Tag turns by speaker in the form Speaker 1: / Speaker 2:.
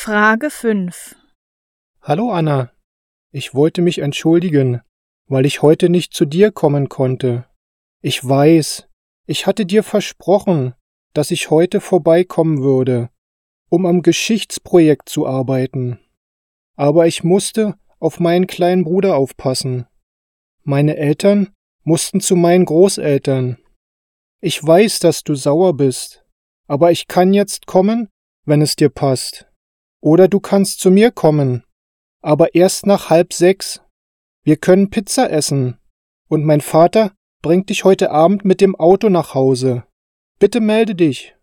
Speaker 1: Frage 5.
Speaker 2: Hallo Anna, ich wollte mich entschuldigen, weil ich heute nicht zu dir kommen konnte. Ich weiß, ich hatte dir versprochen, dass ich heute vorbeikommen würde, um am Geschichtsprojekt zu arbeiten. Aber ich musste auf meinen kleinen Bruder aufpassen. Meine Eltern mussten zu meinen Großeltern. Ich weiß, dass du sauer bist, aber ich kann jetzt kommen, wenn es dir passt. Oder du kannst zu mir kommen, aber erst nach 5:30. Wir können Pizza essen. Und mein Vater bringt dich heute Abend mit dem Auto nach Hause. Bitte melde dich.